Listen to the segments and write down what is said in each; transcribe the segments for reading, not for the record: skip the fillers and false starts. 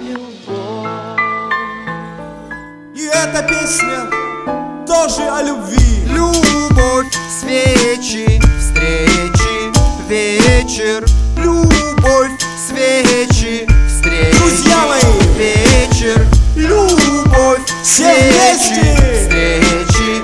любовь. И эта песня тоже о любви. Любовь, свечи, встречи, вечер. Любовь, свечи, встречи, Друзья мои, вечер. Любовь, все вместе. встречи,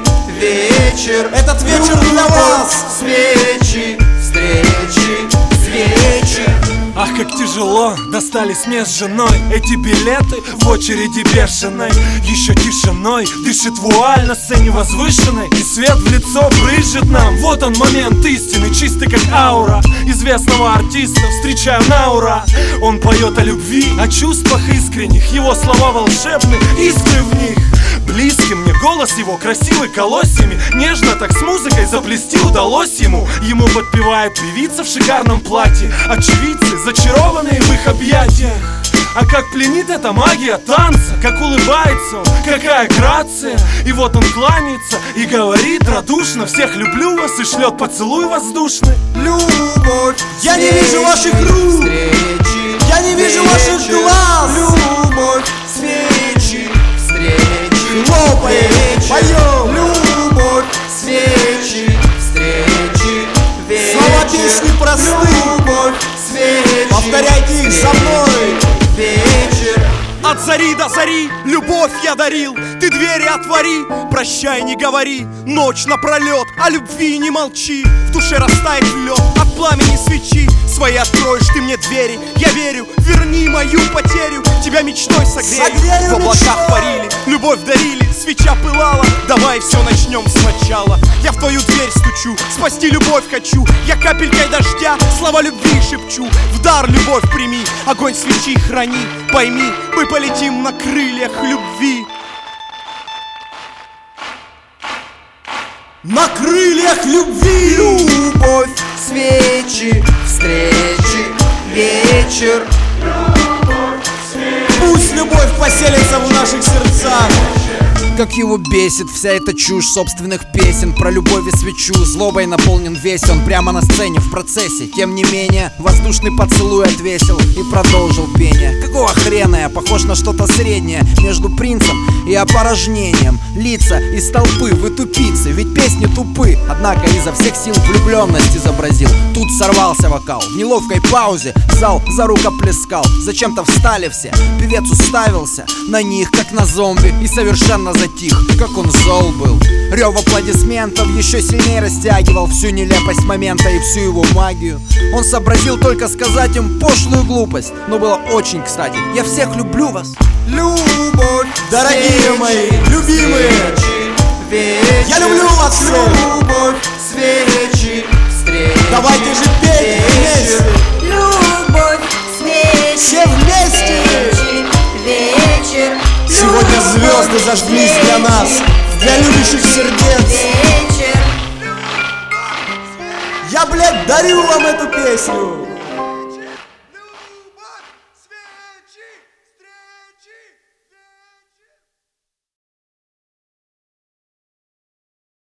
вечер. Этот вечер для вас. Свечи, встречи, свечи. Ах, как тяжело достались мне с женой эти билеты в очереди бешеной. Еще тишиной дышит вуаль на сцене возвышенной, и свет в лицо брызжет нам. Вот он момент истины, чистый как аура известного артиста. Встречаю на ура. Он поет о любви, о чувствах искренних. Его слова волшебны, искры в них. Близкий мне голос его, красивый колосьями. Нежно так с музыкой заплести удалось ему. Ему подпевает певица в шикарном платье. Очевидцы, зачарованные в их объятиях. А как пленит эта магия танца, как улыбается он, какая грация. И вот он кланяется и говорит радушно: всех люблю вас, и шлет поцелуй воздушный. Любовь, Я не вижу ваших рук, встречи, я не вижу ваших глаз. Любовь, свечи, встречи, Хлопаем, поем. Любовь, свечи, встречи, вечер. Слова песни просты. Любовь, свечи, Повторяйте их за мной. вечер. От зари до зари любовь я дарил. Ты двери отвори, прощай, не говори. Ночь напролет, о любви не молчи. В душе растает лед от пламени свечи. Свои откроешь ты мне двери, я верю. Верни мою потерю, тебя мечтой согрею. Согрею В облаках мечтой. парили, любовь дарили, свеча пылала. Давай все начнем сначала. Я в твою дверь стучу, спасти любовь хочу. Я капелькой дождя слова любви шепчу. В дар любовь прими, огонь свечи храни. Пойми, мы полетим на крыльях любви. На крыльях любви. Любовь, свечи, встречи, вечер. Пусть любовь поселится в наших сердцах. Как его бесит вся эта чушь собственных песен про любовь и свечу. Злобой наполнен весь он прямо на сцене в процессе. Тем не менее, воздушный поцелуй отвесил и продолжил пение. Какого хрена я похож на что-то среднее между принцем и опорожнением? Лица из толпы, вы тупицы, ведь песни тупы. Однако изо всех сил влюбленность изобразил. Тут сорвался вокал, в неловкой паузе зал зарукоплескал. Зачем-то встали все, певец уставился на них, как на зомби, и совершенно затих, как он зол был. Рев аплодисментов еще сильнее растягивал всю нелепость момента и всю его магию. Он сообразил только сказать им пошлую глупость, но было очень кстати: я всех люблю вас. Любовь, Дорогие свечи, мои, любимые, встречи, вечер. я люблю вас всех. Любовь, свечи, встречи, Давайте же петь вместе. Любовь, свечи, Все вместе. свечи, вечер. Сегодня Любовь, звезды зажглись для нас, для любящих сердец. вечер. Я, блядь, дарю вам эту песню.